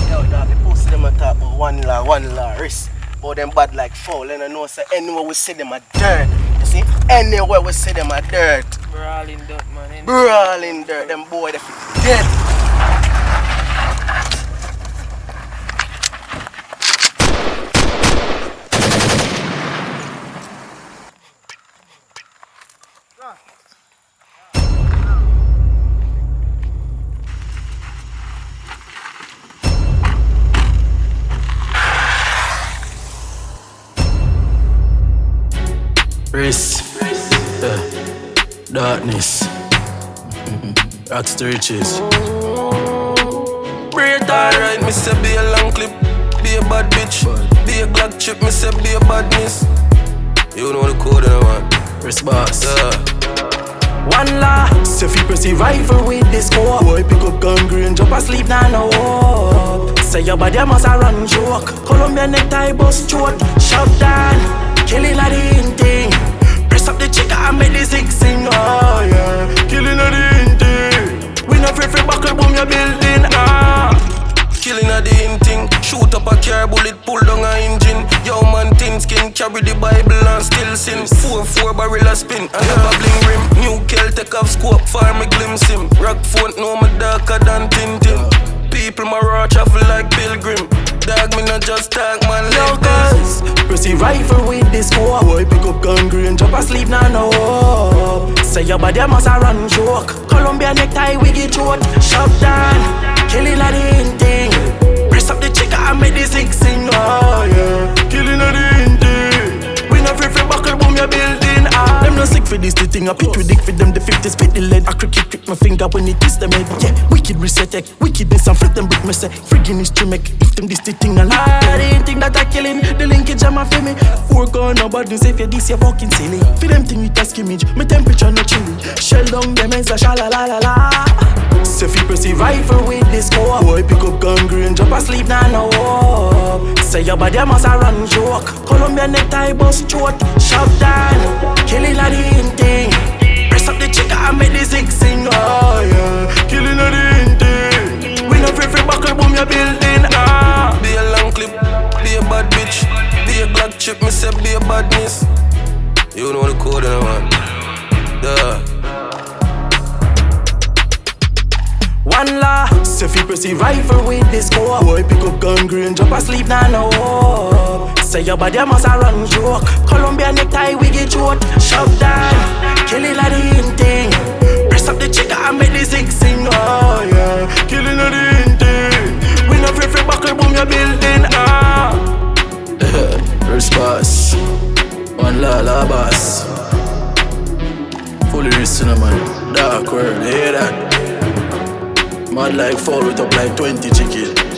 Yo, dog, the pussy them a talk about one law, wrist. But them bad like foul, and I know so anywhere we see them a dirt. You see? Anywhere we see them a dirt. Brawling dirt, man. Brawling dirt, them boy they fit dead. Race, darkness, rocks to riches. Breathe alright, me say be a long clip, be a bad bitch, be a Glock chip, me say be a badness. You know the code and man. Response. One law, so if you press the rifle with the scope, boy pick up gun green, jump asleep now no hope. Say your body must a run joke, Columbia necktie bust throat, shut down, killing a the in thing. Press up the chicken and make the six sing, oh yeah, killing a the in thing. We no afraid for buckle boom your building, Killing a the in thing, shoot up a car, bullet pull down a engine. Yo man thin skin, carry the Bible and still sin. 4-4 barrel a spin, and have a bling rim. New Kel take off scope, fire me glimpse him. Rock phone, no me darker than Tintin. People my raw travel like pilgrim. Dog me not just talk man like this. Press the rifle with the scope, boy pick up gun green, jump asleep now no hope. Say your body must a run joke, Columbia necktie we get throat, shut down, killing a the in thing. Press up the chicken and make the six sing, oh yeah, killing a the in thing. We no afraid for buckle boom your building, Them no sick for this the thing, I pick with dick for them the 50 spit the lead. I cricket my finger when it twist them head. Yeah, wicked reset tech, wickedness and flip them with me say friggin' is to make. If them this the thing a lie, I didn't think that I killing. The linkage I'm a feel me. 4 gun no bad news if you this you fucking silly. For them thing with a skimmage, my temperature no chilly. Shell down them and say shala la la la. So if you press the rifle with the scope, boy pick up gun green, jump asleep now no hope. Say your body must a run joke, Columbia necktie bust throat, shut down, killing a the in thing. Press up the chicken and make the six sing, oh yeah, killing a the in thing. We no afraid for buckle boom your building, Be a long clip, be a bad bitch, be a Glock chip, me say be a badness. You know the code and man. One law, so if you press the rifle with the scope, boy pick up gun green, jump asleep now no hope. Say your body must a run joke, Columbia necktie we get throat, shut down, killing a the in thing. Press up the chicken and make the six sing, oh yeah, killing a the in thing. We no afraid for buckle boom your building, Response. One la boss. Fully wrist man. Dark world, hear that? Mad like fall with up like 20 chicken.